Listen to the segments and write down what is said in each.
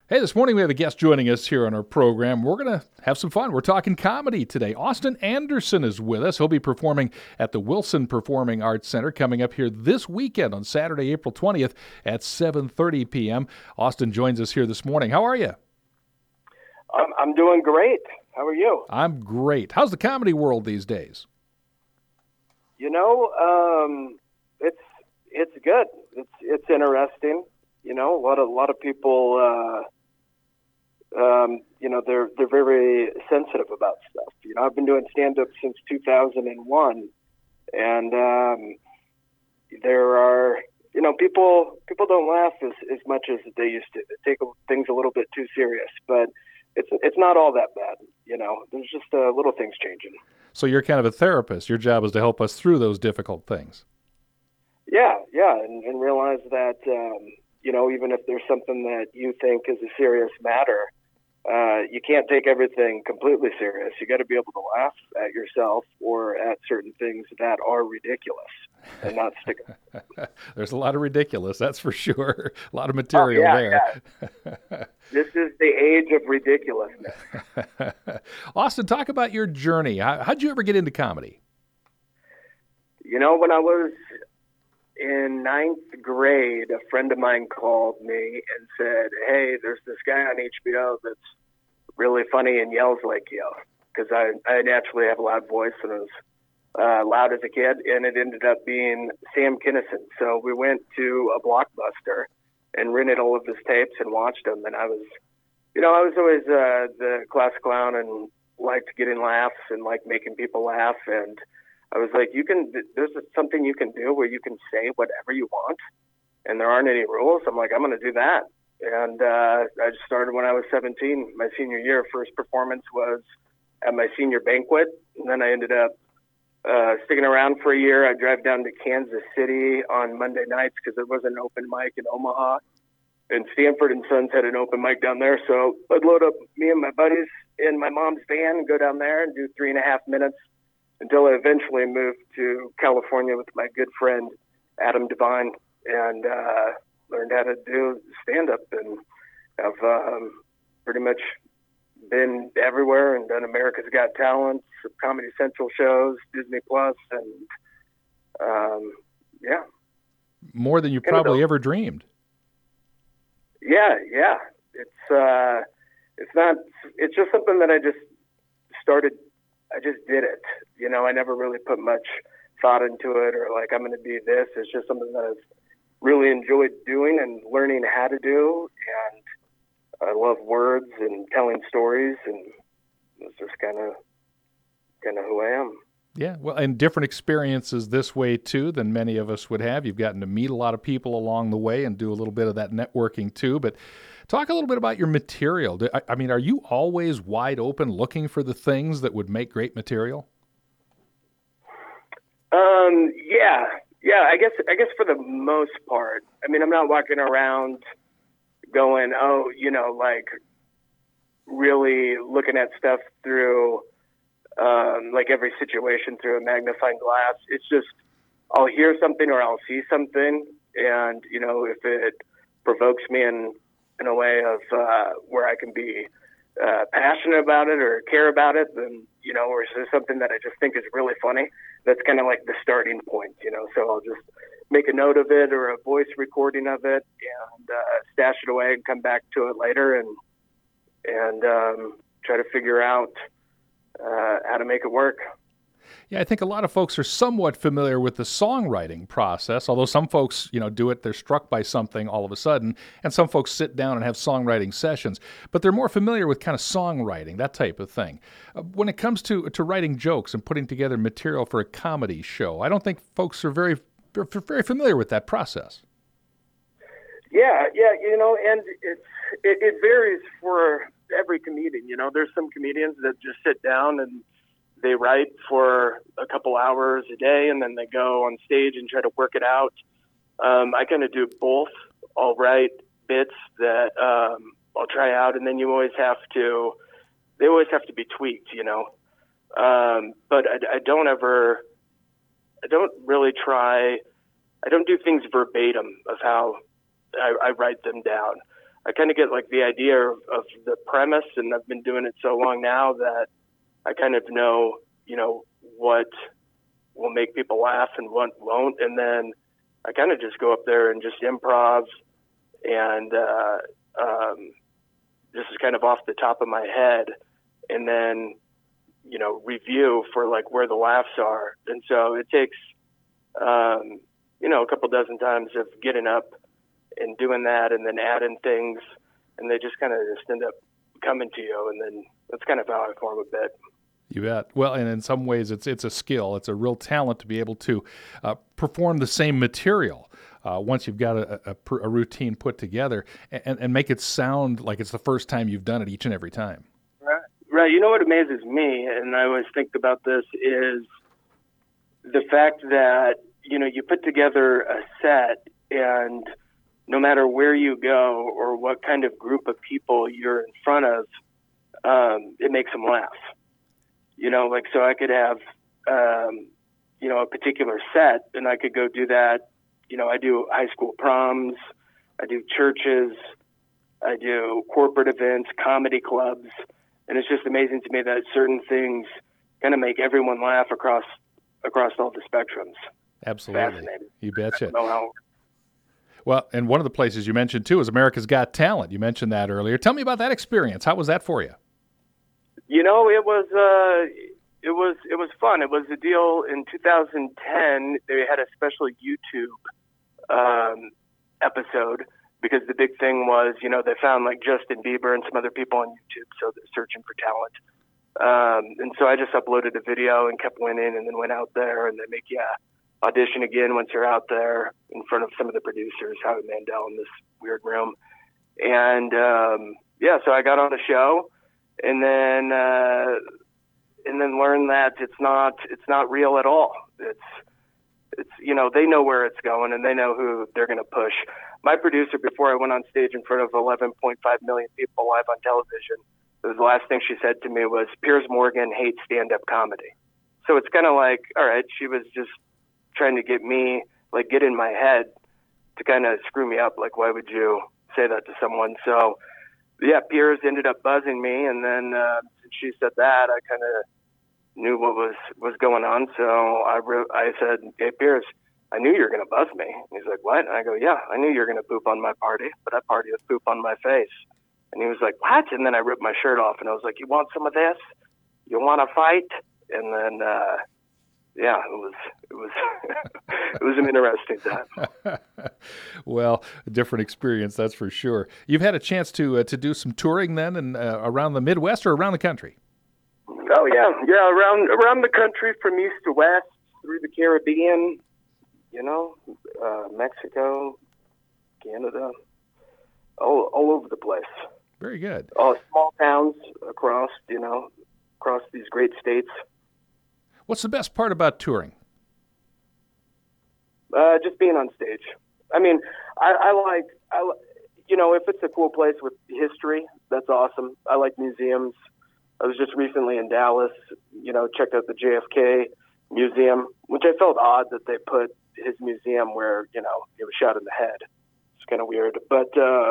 Hey, this morning we have a guest joining us here on our program. We're going to have some fun. We're talking comedy today. Austin Anderson is with us. He'll be performing at the Wilson Performing Arts Center coming up here this weekend on Saturday, April 20th at 7:30 p.m. Austin joins us here this morning. How are you? I'm doing great. How are you? I'm great. How's the comedy world these days? You know, it's good. It's interesting. You know, a lot of people. They're very sensitive about stuff. You know, I've been doing stand-up since 2001, and there are, people don't laugh as much as they used to. They take things a little bit too serious, but it's not all that bad. You know, there's just little things changing. So you're kind of a therapist. Your job is to help us through those difficult things. Yeah, and realize that even if there's something that you think is a serious matter. You can't take everything completely serious. You got to be able to laugh at yourself or at certain things that are ridiculous and not stick. There's a lot of ridiculous, that's for sure. A lot of material there. Yeah. This is the age of ridiculousness. Austin, talk about your journey. How'd you ever get into comedy? You know, when I was in ninth grade, a friend of mine called me and said, "Hey, there's this guy on HBO that's really funny and yells like you." Because I naturally have a loud voice and I was loud as a kid, and it ended up being Sam Kinison. So we went to a Blockbuster and rented all of his tapes and watched them. And I was always the class clown and liked getting laughs and liked making people laugh. And I was like, there's something you can do where you can say whatever you want and there aren't any rules. I'm like, I'm going to do that. And I just started when I was 17, my senior year. First performance was at my senior banquet. And then I ended up sticking around for a year. I drive down to Kansas City on Monday nights because there was an open mic in Omaha. And Stanford and Sons had an open mic down there. So I'd load up me and my buddies in my mom's van and go down there and do 3.5 minutes until I eventually moved to California with my good friend, Adam Devine, and learned how to do stand-up and have pretty much been everywhere and done America's Got Talent, Comedy Central shows, Disney Plus, and yeah. More than you probably ever dreamed. Yeah. It's just something that I just started. I just did it. You know, I never really put much thought into it or like, I'm going to be this. It's just something that I've really enjoyed doing and learning how to do. And I love words and telling stories. And it's just kind of who I am. Yeah, well, and different experiences this way, too, than many of us would have. You've gotten to meet a lot of people along the way and do a little bit of that networking, too. But talk a little bit about your material. I mean, are you always wide open looking for the things that would make great material? Yeah. I guess for the most part. I mean, I'm not walking around going, like really looking at stuff through like every situation through a magnifying glass. It's just I'll hear something or I'll see something, and if it provokes me in a way of where I can be passionate about it or care about it, then or is there something that I just think is really funny? That's kind of like the starting point, So I'll just make a note of it or a voice recording of it and stash it away and come back to it later and try to figure out how to make it work. Yeah, I think a lot of folks are somewhat familiar with the songwriting process, although some folks, do it, they're struck by something all of a sudden, and some folks sit down and have songwriting sessions, but they're more familiar with kind of songwriting, that type of thing. When it comes to writing jokes and putting together material for a comedy show, I don't think folks are very familiar with that process. Yeah, and it varies for every comedian. There's some comedians that just sit down and they write for a couple hours a day and then they go on stage and try to work it out. I kind of do both. I'll write bits that I'll try out, and then they always have to be tweaked, but I don't do things verbatim of how I write them down. I kind of get like the idea of the premise, and I've been doing it so long now that I kind of know, what will make people laugh and what won't. And then I kind of just go up there and just improv and this is kind of off the top of my head, and then, review for like where the laughs are. And so it takes, a couple dozen times of getting up and doing that and then adding things, and they just kind of just end up coming to you. And then that's kind of how I form a bit. You bet. Well, and in some ways, it's a skill. It's a real talent to be able to perform the same material once you've got a routine put together and make it sound like it's the first time you've done it each and every time. Right. You know what amazes me, and I always think about this, is the fact that, you put together a set, and no matter where you go or what kind of group of people you're in front of, it makes them laugh. So I could have, a particular set, and I could go do that. I do high school proms, I do churches, I do corporate events, comedy clubs, and it's just amazing to me that certain things kind of make everyone laugh across all the spectrums. Absolutely. Fascinating. You betcha. I don't know how. Well, and one of the places you mentioned too is America's Got Talent. You mentioned that earlier. Tell me about that experience. How was that for you? It was fun. It was a deal in 2010. They had a special YouTube episode because the big thing was, they found like Justin Bieber and some other people on YouTube, so they're searching for talent. And so I just uploaded a video and kept winning, and then went out there, and they make you audition again once you're out there in front of some of the producers, Howie Mandel, in this weird room. And so I got on the show, and then learned that it's not real at all. It's they know where it's going, and they know who they're going to push. My producer, before I went on stage in front of 11.5 million people live on television, the last thing she said to me was, "Piers Morgan hates stand-up comedy." So it's kind of like, all right, she was just trying to get me, like, get in my head to kind of screw me up. Like, why would you say that to someone? So yeah, Piers ended up buzzing me, and then since she said that, I kind of knew what was going on. So I said, "Hey, Piers, I knew you were going to buzz me." And he's like, "What?" And I go, "Yeah, I knew you were going to poop on my party, but I party with poop on my face." And he was like, "What?" And then I ripped my shirt off, and I was like, "You want some of this? You want to fight?" And then, it was it was an interesting time. Well, a different experience, that's for sure. You've had a chance to do some touring then, and around the Midwest or around the country? Oh yeah, around the country, from east to west, through the Caribbean, Mexico, Canada, all over the place. Very good. Small towns across these great states. What's the best part about touring? Just being on stage. I mean, I like, if it's a cool place with history, that's awesome. I like museums. I was just recently in Dallas, checked out the JFK Museum, which I felt odd that they put his museum where, he was shot in the head. It's kind of weird. But,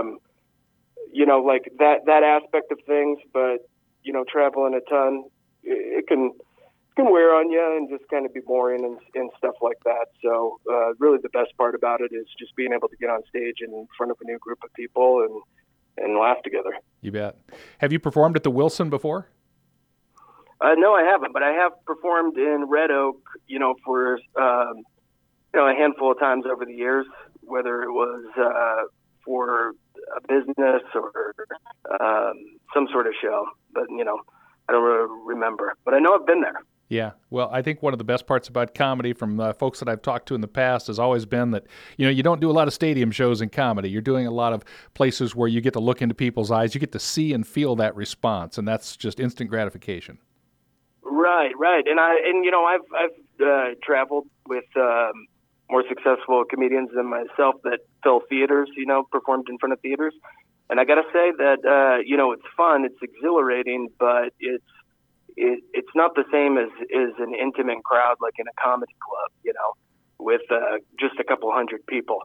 like that aspect of things, but, traveling a ton, it can wear on you and just kind of be boring and stuff like that. So really the best part about it is just being able to get on stage in front of a new group of people and laugh together. You bet. Have you performed at the Wilson before? No, I haven't, but I have performed in Red Oak, for, a handful of times over the years, whether it was for a business or some sort of show. But, I don't really remember. But I know I've been there. Yeah. Well, I think one of the best parts about comedy from folks that I've talked to in the past has always been that, you don't do a lot of stadium shows in comedy. You're doing a lot of places where you get to look into people's eyes. You get to see and feel that response, and that's just instant gratification. Right. And I've traveled with more successful comedians than myself that fill theaters, performed in front of theaters. And I got to say that, it's fun, it's exhilarating, but it's not the same as an intimate crowd like in a comedy club, with just a couple hundred people.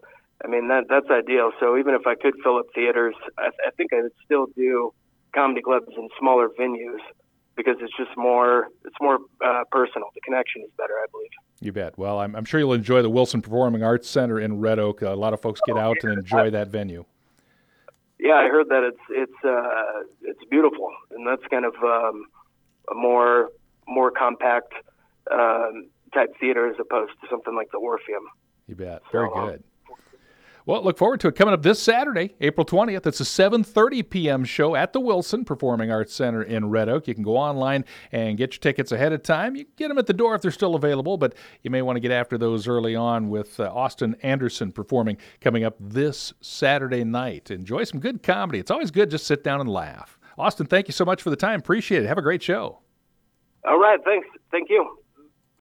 I mean, that's ideal. So even if I could fill up theaters, I think I would still do comedy clubs in smaller venues because it's more personal. The connection is better, I believe. You bet. Well, I'm sure you'll enjoy the Wilson Performing Arts Center in Red Oak. A lot of folks get out and enjoy that venue. Yeah, I heard that it's beautiful, and that's kind of a more compact type theater as opposed to something like the Orpheum. You bet. Very good. Well, look forward to it. Coming up this Saturday, April 20th. It's a 7:30 p.m. show at the Wilson Performing Arts Center in Red Oak. You can go online and get your tickets ahead of time. You can get them at the door if they're still available, but you may want to get after those early on with Austin Anderson performing coming up this Saturday night. Enjoy some good comedy. It's always good just sit down and laugh. Austin, thank you so much for the time. Appreciate it. Have a great show. All right. Thanks. Thank you.